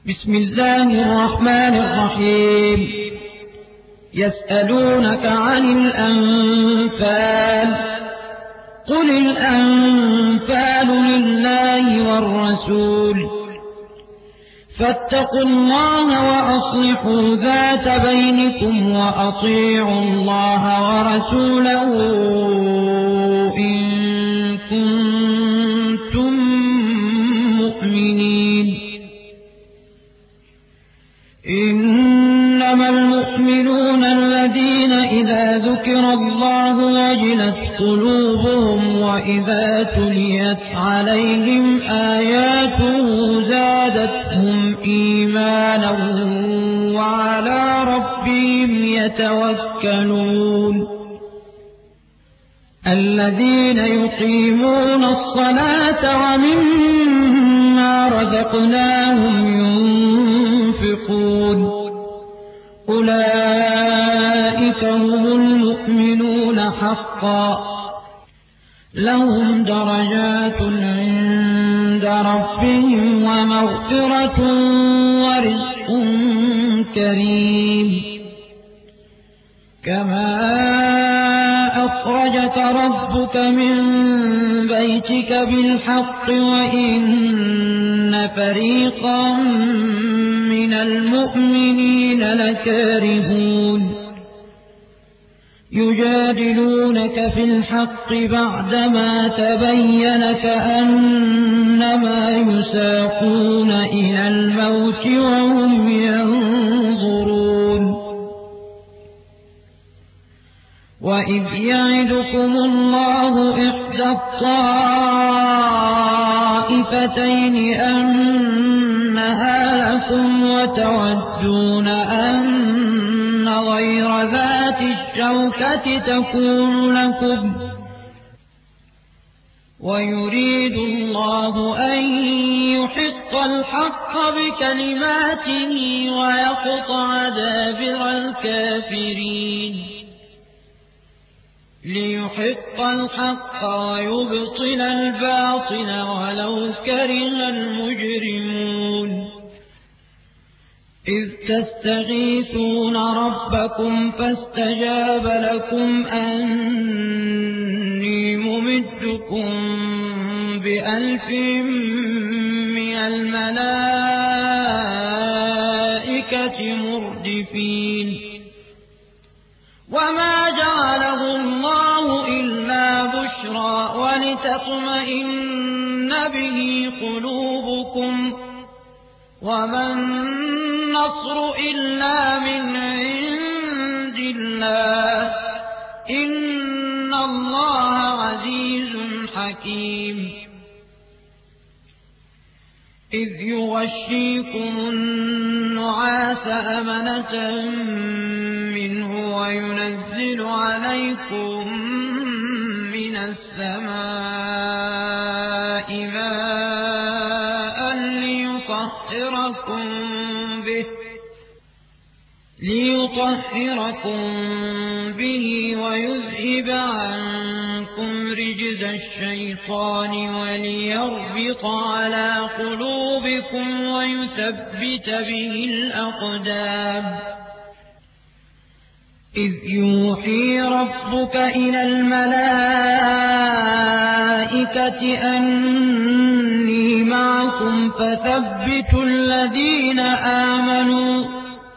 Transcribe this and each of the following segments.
بسم الله الرحمن الرحيم. يسألونك عن الأنفال، قل الأنفال لله والرسول، فاتقوا الله وأصلحوا ذات بينكم وأطيعوا الله ورسوله إن كنتم مؤمنين. إنما المؤمنون الذين إذا ذكر الله وجلت قلوبهم وإذا تليت عليهم آياته زادتهم إيمانا وعلى ربهم يتوكلون. الذين يقيمون الصلاة ومما رزقناهم ينفقون، أولئك هم المؤمنون حقا، لهم درجات عند ربهم ومغفرة ورزق كريم. كما أخرجك ربك من بيتك بالحق وإن فريقا من المؤمنين لكارهون، يجادلونك في الحق بعدما تبين كأنما يساقون إلى الموت وهم ينظرون. وإذ يعدكم الله إحدى الطائفتين أنها لكم وتودون أن غير ذات الشوكة تكون لكم، ويريد الله أن يحق الحق بكلماته ويقطع دابر الكافرين، ليحق الحق ويبطل الباطل ولو كره المجرمون. إذ تستغيثون ربكم فاستجاب لكم أني ممدكم ب1000 من الملائكة مردفين. وما جعله الله إلا بشرى ولتطمئن به قلوبكم، وما النصر إلا من عند الله، إن الله عزيز حكيم. إذ يغشيكم النعاس أمنة منه وينزل عليكم من السماء ماء ليطهركم به ويذهب عنكم رجز الشيطان وليربط على قلوبكم ويثبت به الأقدام. إذ يوحي ربك إلى الملائكة أني معكم فثبتوا الذين آمنوا،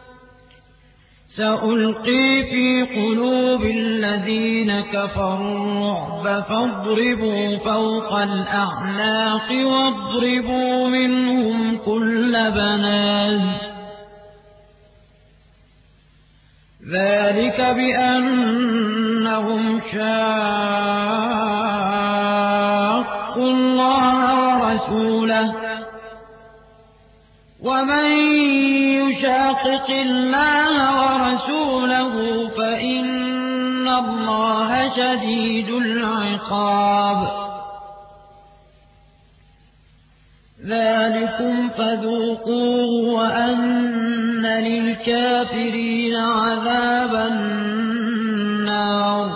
سألقي في قلوب الذين كفروا الرعب فاضربوا فوق الأعناق واضربوا منهم كل بنان. ذلك بأنهم شاقوا الله ورسوله، ومن يشاقق الله ورسوله فإن الله شديد العقاب. ذلكم فذوقوه وأن للكافرين عذاب النار.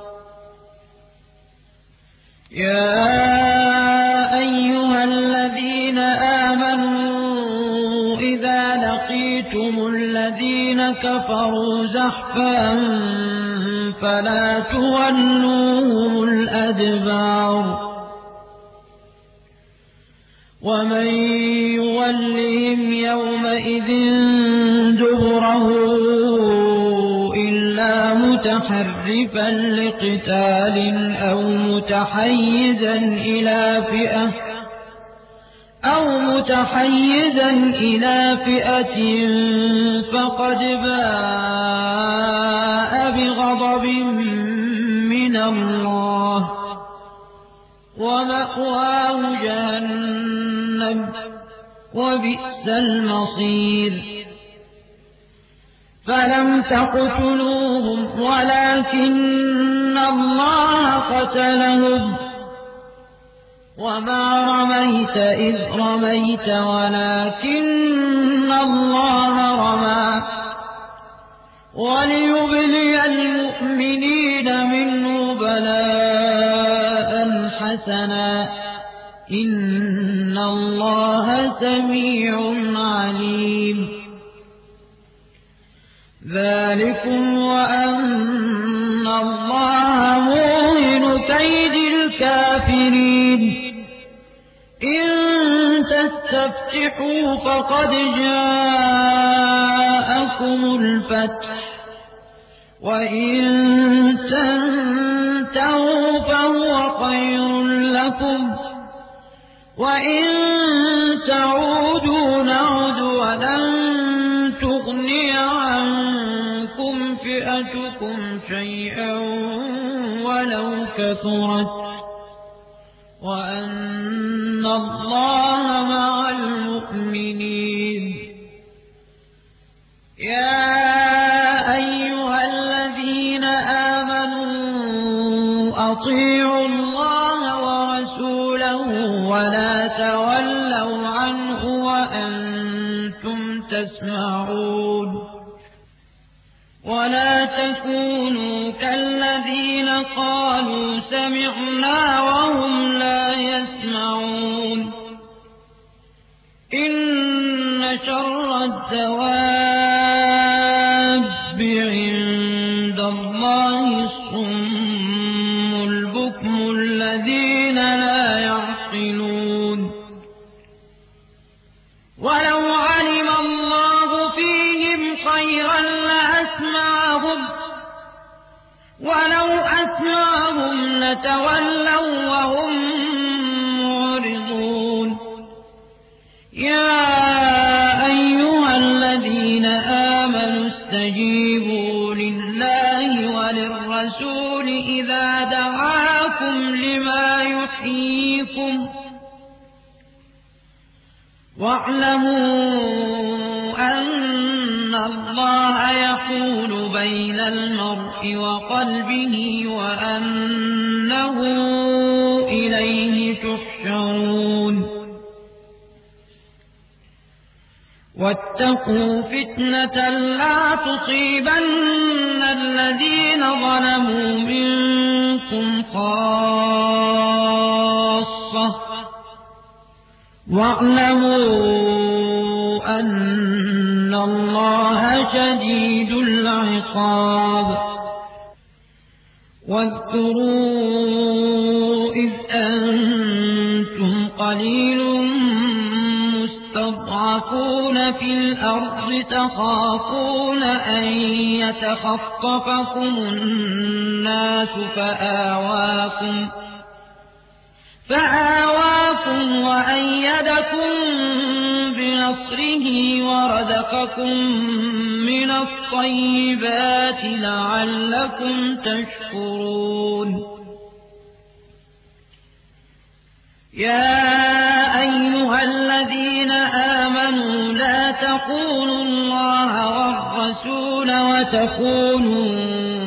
يا أيها الذين آمنوا لقيتم الذين كفروا زحفا فلا تولوهم الأدبار ومن يولهم يومئذ دبره إلا متحرفا لقتال أو متحيزا إلى فئة فقد باء بغضب من الله ومأواه جهنم وبئس المصير فلم تقتلوهم ولكن الله قتلهم وما رميت إذ رميت ولكن الله رمى وليبلي المؤمنين منه بلاء حسنا إن الله سميع عليم ذلكم وأن الله موهن كيد الكافرين إن تستفتحوا فقد جاءكم الفتح وإن تنتهوا فهو خير لكم وإن تعودوا نعد ولن تغني عنكم فئتكم شيئا ولو كثرت وأن الله مع المؤمنين يا أيها الذين آمنوا أطيعوا الله ورسوله ولا تولوا عنه وأنتم تسمعون ولا تكونوا كالذين قالوا سمعنا وهم لا يسمعون إن شر الدواب عند الله الصم البكم الذين لا يعقلون ولو علم الله فيهم خيرا ولو أسمعهم لتولوا وهم معرضون يا أيها الذين آمنوا استجيبوا لله وللرسول إذا دعاكم لما يحييكم واعلموا أن الله يحول بين المرء وقلبه وأنه إليه تحشرون واتقوا فتنة لا تصيبن الذين ظلموا منكم خاصة واعلموا أن الله شديد العقاب واذكروا إذ أنتم قليل مستضعفون في الأرض تخافون أن يتخطفكم الناس فآواكم وأيدكم بنصره ورزقكم من الطيبات لعلكم تشكرون يا أيها الذين آمنوا لا تخونوا الله والرسول وتخونوا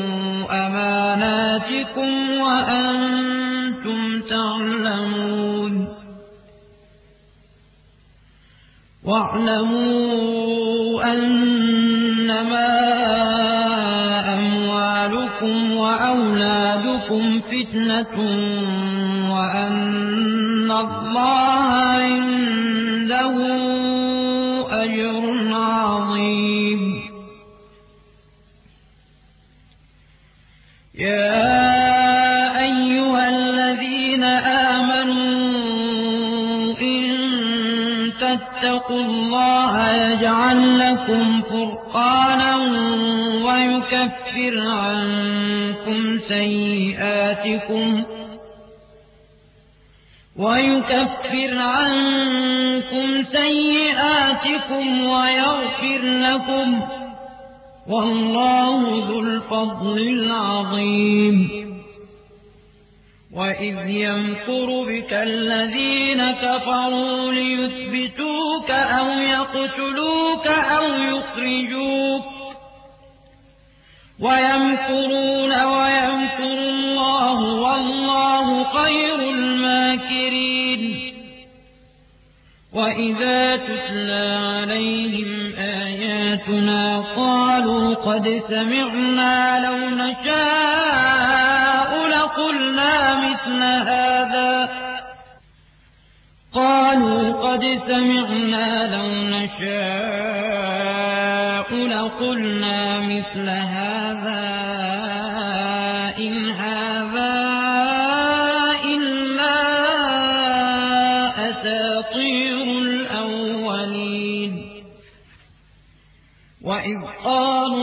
أماناتكم وأنتم تعلمون واعلموا أنما أموالكم وأولادكم فتنة وأن الله عنده أجر عظيم. يا أيها الذين آمنوا إن تتقوا الله يجعل لكم فرقانا ويكفر عنكم سيئاتكم ويغفر لكم، والله ذو الفضل العظيم. وإذ يمكر بك الذين كفروا ليثبتوك أو يقتلوك أو يخرجوك، ويمكرون ويمكر الله والله خير الماكرين. وإذا تتلى عليهم آياتنا قالوا قد سمعنا لو نشاء لقلنا مثل هذا إن هذا إلا أساطير الأولين. وإذ قالوا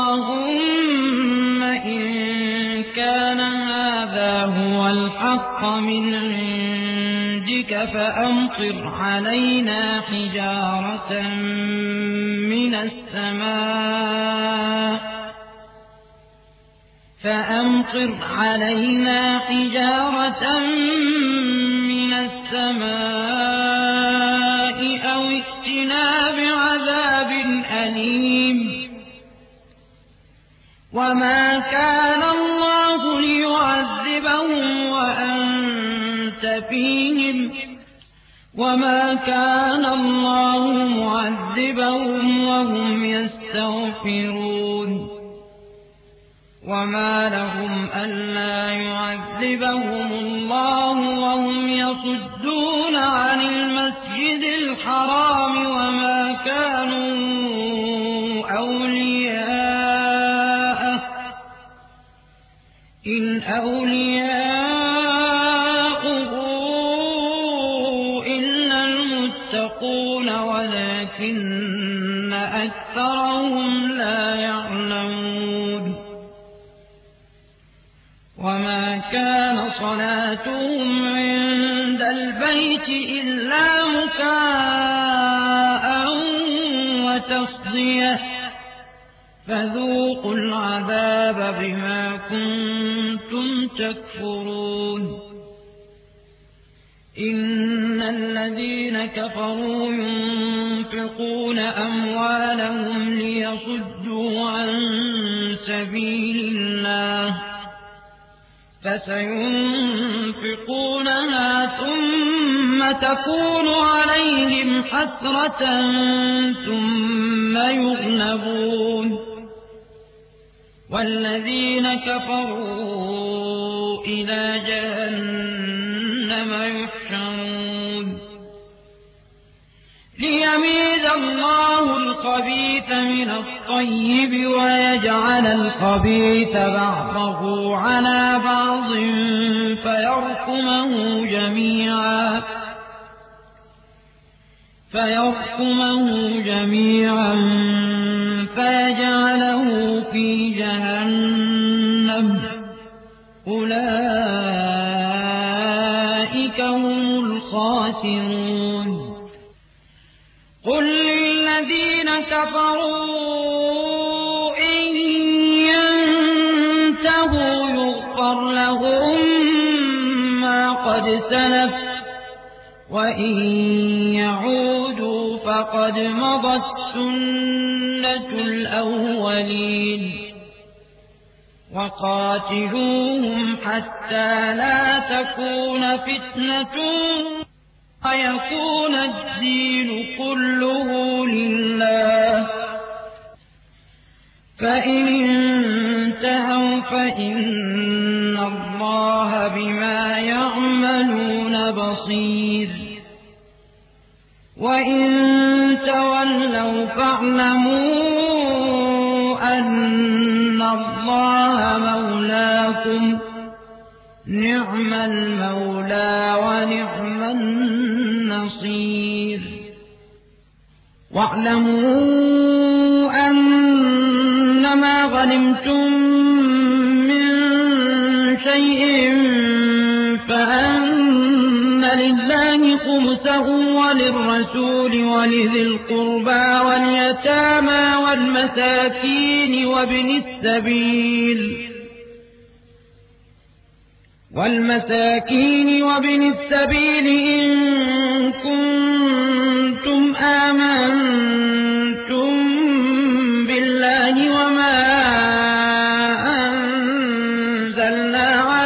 اللهم إن كان هذا هو الحق من عندك فأمطر علينا حجارة من السماء أو ائتنا بعذاب أليم. وما كان الله ليعذبهم وأنت فيهم وما كان الله معذبهم وهم يستغفرون. وما لهم ألا يعذبهم الله وهم يصدون عن المسجد الحرام وما كانوا أولياءه إن أولياؤه إلا المتقون ولكن أكثرهم لا يعلمون. وما كان صلاتهم عند البيت إلا مكاء وتصدية فذوقوا العذاب بما كنتم تكفرون. إن الذين كفروا ينفقون أموالهم ليصدوا عن سبيل الله فسينفقونها ثم تكون عليهم حسرة ثم يغلبون. والذين كفروا إلى جهنم يحشرون. ليميز الله الخبيث من الطيب ويجعل الخبيث بعضه على بعض فيركمه جميعا فيجعله في جهنم أولئك هم الخاسرون. قل للذين كفروا إن ينتهوا يغفر لهم ما قد سلف وإن يعودوا فقد مضت سنة الأولين. وقاتلوهم حتى لا تكون فتنة ويكون الدين كله لله. فإن انتهوا فإن الله بما يعملون بصير. وإن تولوا فاعلموا أن الله مولاكم نعم المولى ونعم النصير واعلموا أنما غنمتم من شيء فأن لله خمسه وللرسول ولذي القربى واليتامى والمساكين وابن السبيل إن كنتم آمنتم بالله وما أنزلنا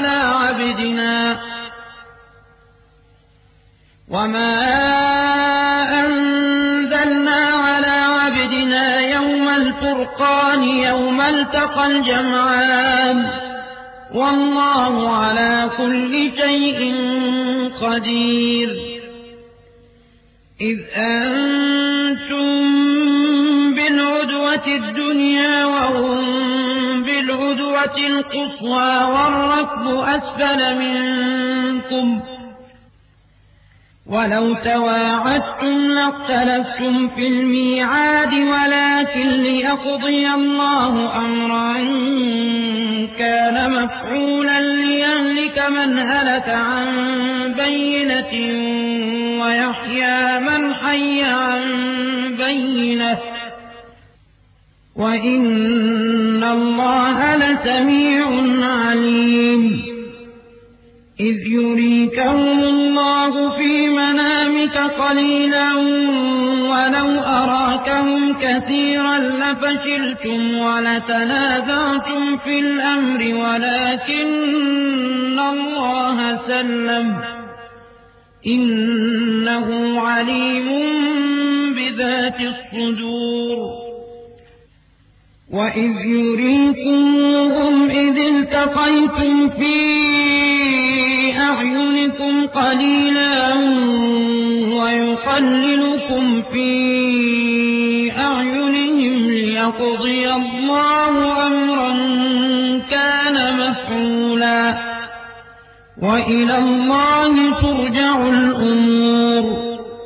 على عبدنا يوم الفرقان يوم التقى الجمعان والله على كل شيء قدير إذ أنتم بالعدوة الدنيا وهم بالعدوة القصوى والركب أسفل منكم ولو تواعدتم لاختلفتم في الميعاد ولكن ليقضي الله أمرا كان مفعولا ليهلك من هلك عن بينة ويحيى من حي عن بينة وإن الله لسميع عليم إذ يريكهم الله في منامك قليلا ولو أراكهم كثيرا لفشلتم ولتنازعتم في الأمر ولكن الله سلم إنه عليم بذات الصدور وإذ يريكمهم إذ التقيتم في أعينكم قليلا ويقللكم في أعينهم ليقضي الله أمرا كان مفعولا وإلى الله ترجع الأمور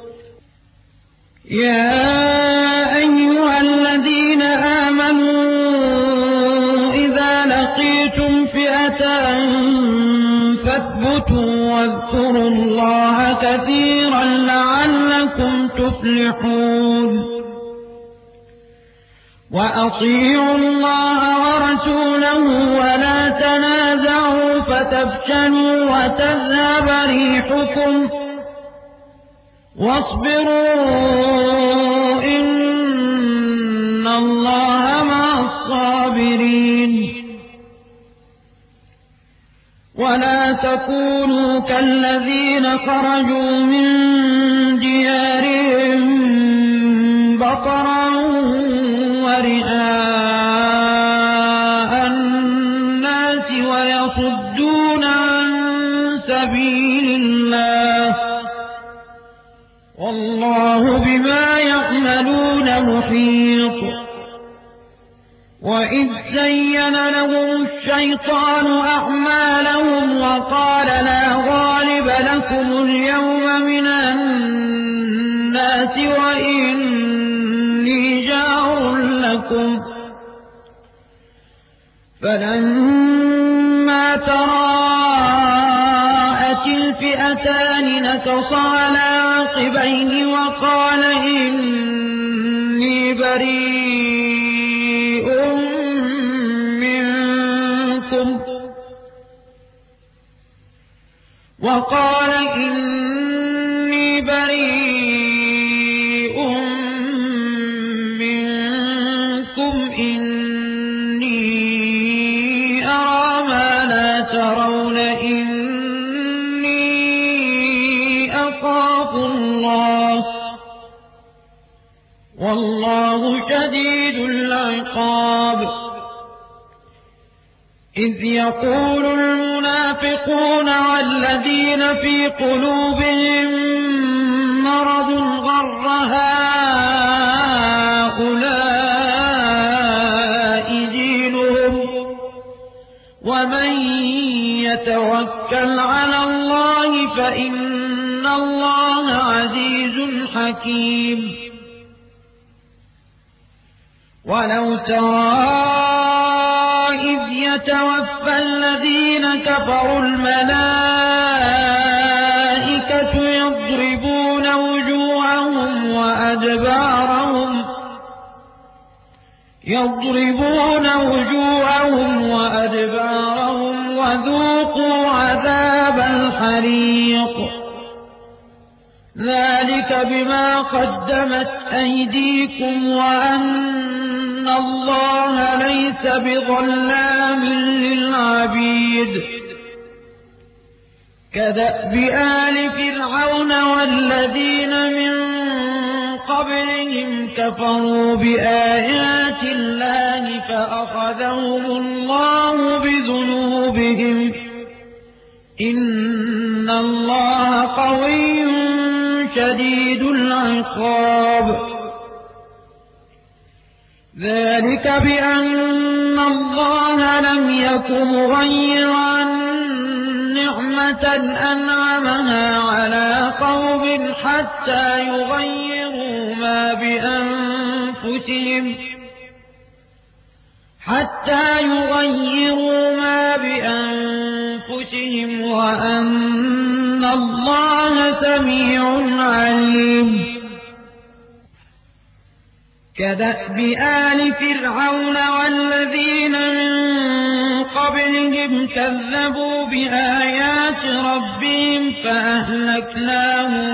يا أيها الذين آمنوا إذا لقيتم فئة فاثبتوا واذكروا الله كثيرا لعلكم تفلحون وأطيعوا الله ورسوله ولا تنازعوا فتفشلوا وتذهب ريحكم واصبروا إن الله مع الصابرين ولا تكونوا كالذين خرجوا من ديارهم بطرا ورئاء الناس ويصدون عن سبيل الله والله بما يعملون محيط وإذ زين لهم الشيطان أعمالهم وقال لا غالب لكم اليوم من الناس وإني جار لكم فلما تراءت الفئتان نكص على عقبيه وقال إني بريء منكم إني أرى ما لا ترون إني أخاف الله والله شديد العقاب إذ يقول المنافقون والذين في قلوبهم مرض غر هؤلاء فإن الله عزيز حكيم. ولو ترى إذ يتوفى الذين كفروا الملائكة يضربون وجوههم وأدبارهم وذوقوا عذاب الحريق ذلك بما قدمت أيديكم وأن الله ليس بظلام للعبيد. كدأب آل فرعون والذين من قبلهم كفروا بآيات الله فأخذهم الله بذنوبهم إن الله قوي شديد العقاب. ذلك بأن الله لم يك مغيرا نعمة أنعمها على قوم حتى يغيروا ما بأنفسهم وأن الله سميع عليم. كدأب آل فرعون والذين من قبلهم كذبوا بآيات ربهم فأهلكناهم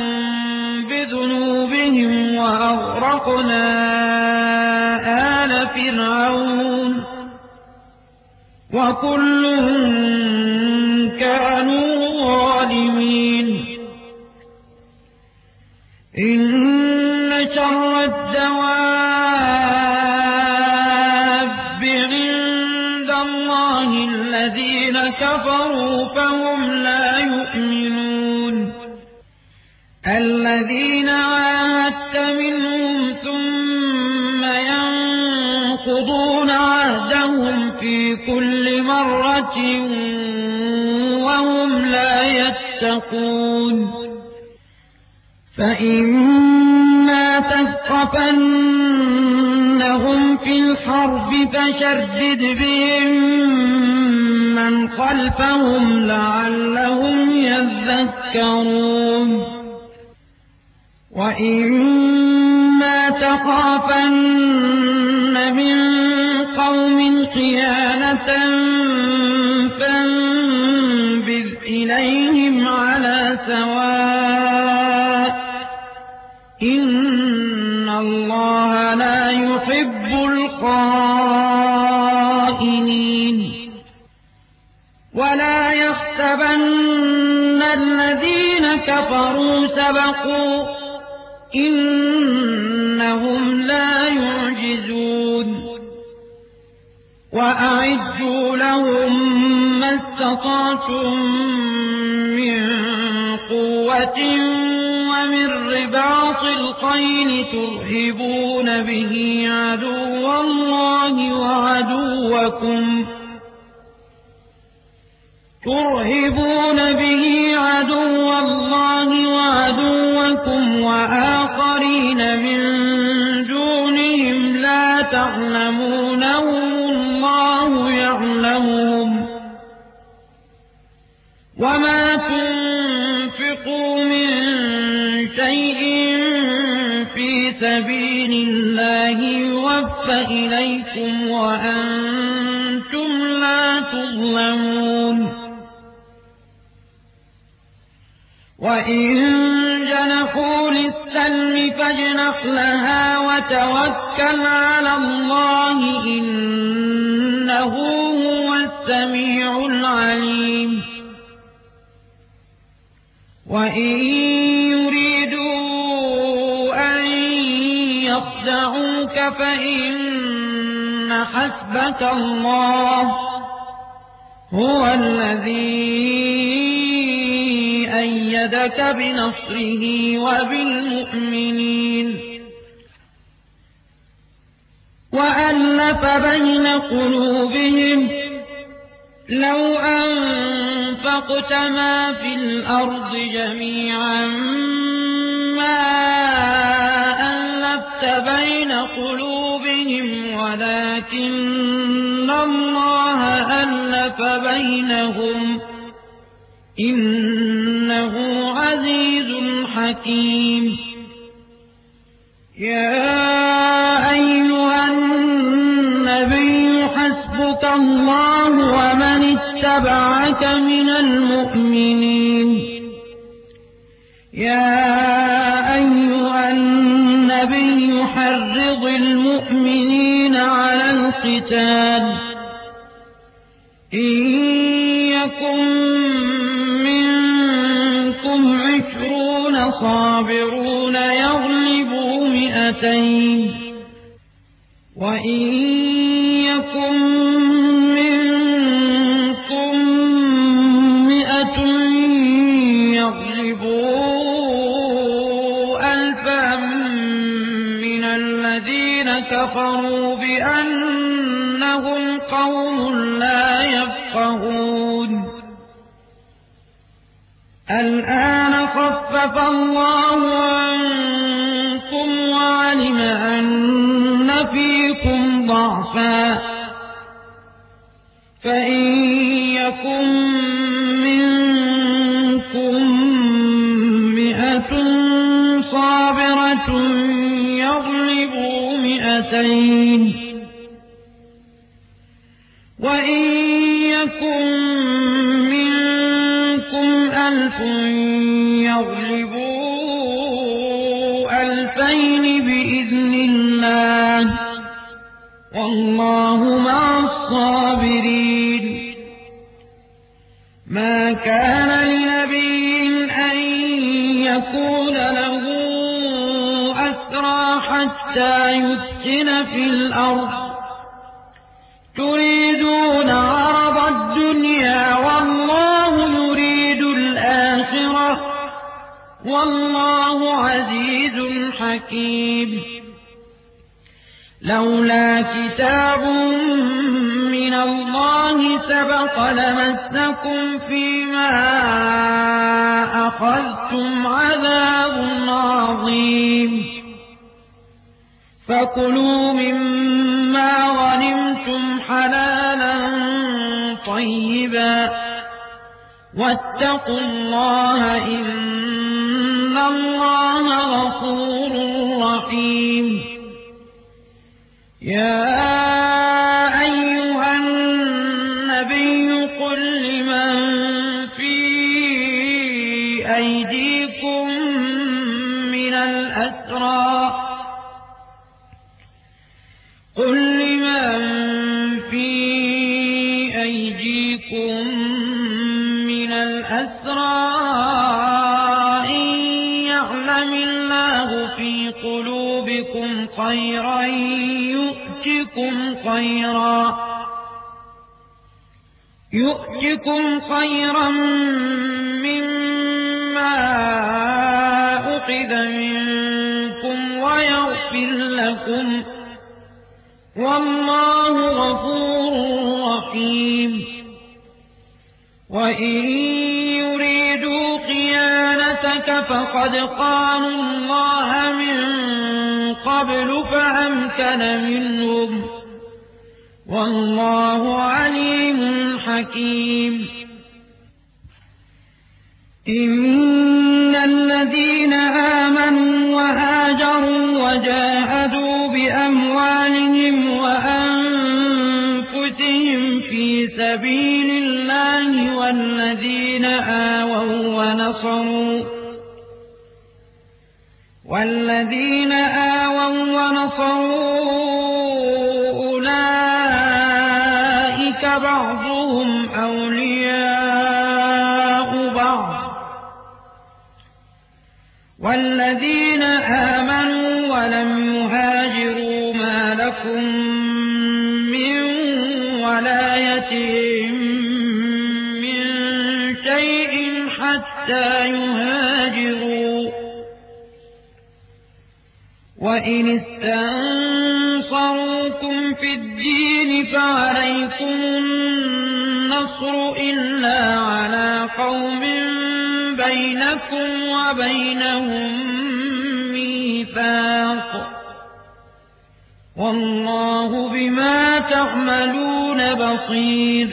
بذنوبهم وأغرقنا آل فرعون وكل كانوا ظالمين. إن شر الدواب عند الله الذين كفروا فهم لا يؤمنون. الذين عاهدت منهم ثم ينقضون عهدهم في كل مرة وهم لا يتقون. فإما تثقفنهم في الحرب فشرد بهم من خلفهم لعلهم يذكرون. وإما تخافن من قوم خيانة فانبذ إليهم على سواء إن الله لا يحب الخائنين. ولا يحسبن الذين كفروا سبقوا إنهم لا يعجزون. وأعدوا لهم ما استطعتم من قوة ومن رباط الخيل ترهبون به عدو الله وعدوكم وآخرين من دونهم لا تعلمونهم الله يعلمهم. وما تنفقوا من شيء في سبيل الله يوفى إليكم وأنتم لا تظلمون. وإن جنحوا للسلم فاجنح لها وتوكل على الله إنه هو السميع العليم. وإن يريدوا أن يخدعوك فإن حسبك الله هو الذي أيدك بنصره وبالمؤمنين. وألف بين قلوبهم لو أنفقوا أنفقت ما في الأرض جميعا ما ألفت بين قلوبهم ولكن الله ألف بينهم إنه عزيز حكيم. يا أيها النبي حسبك الله ومن اتبعك من المؤمنين. يا أيها النبي حرض المؤمنين على القتال إن يكن منكم 20 صابرون يغلبوا 200 وإن يكن منكم 100 يغلبوا 1000 من الذين كفروا بأنهم قوم لا يفقهون. الآن خفف الله عنكم وعلم أن فيكم ضعفا فإن يكن منكم 100 صابرة يغلبوا 200 وإن يكن منكم 1000 يغلبوا 2000 بإذن الله والله مع الصابرين. ما كان لنبي أن يكون له أسرى حتى يسكن في الأرض تريدون عرض الدنيا والله يريد الآخرة والله عزيز حكيم. لولا كتاب من الله سبق لمسكم فيما أخذتم عذاب عظيم. فكلوا مما غنمتم حلالا طيبا واتقوا الله إن الله غفور رحيم. يا أيها النبي قل لمن في أيديكم من الأسرى إن يعلم الله في قلوبكم خيرا يؤتكم خيرا مما أخذ منكم ويغفر لكم والله غفور رحيم. وإن يريدوا خيانتك فقد خانوا الله من قبل فأمكن منهم والله عليم حكيم. إن الذين آمنوا وهاجروا وجاهدوا بأموالهم وأنفسهم في سبيل الله والذين آووا ونصروا أولئك بعضهم أولياء بعض والذين آمنوا ولم يهاجروا ما لكم من ولايتهم من شيء حتى يهاجروا. وإن استنصروكم في الدين فعليكم النصر إلا على قوم بينكم وبينهم ميثاق والله بما تعملون بصير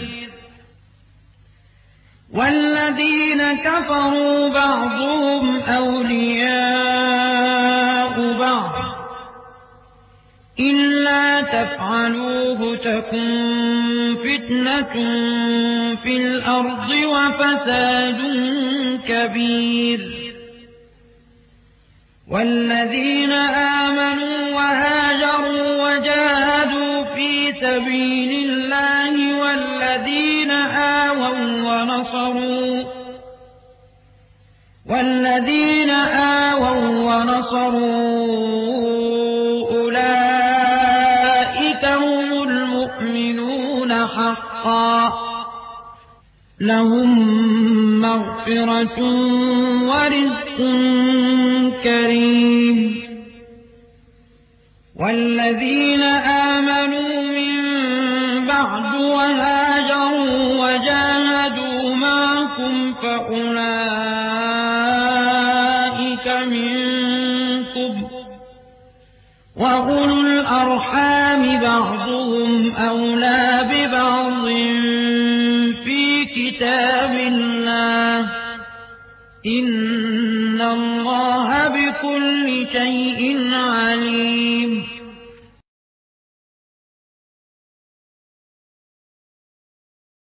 والذين كفروا بعضهم أولياء بعض إلا تفعلوه تكن فتنة في الأرض وفساد كبير والذين آمنوا وهاجروا وجاهدوا في سبيل الله والذين آووا ونصروا أولئك هم المؤمنون حقا لهم مغفرة ورزق كريم والذين آمنوا من بعد وهاجروا وجاهدوا معكم فأولئك منكم وأولو الأرحام بعضهم أولى ببعض في كتاب الله إن الله بكل شيء عليم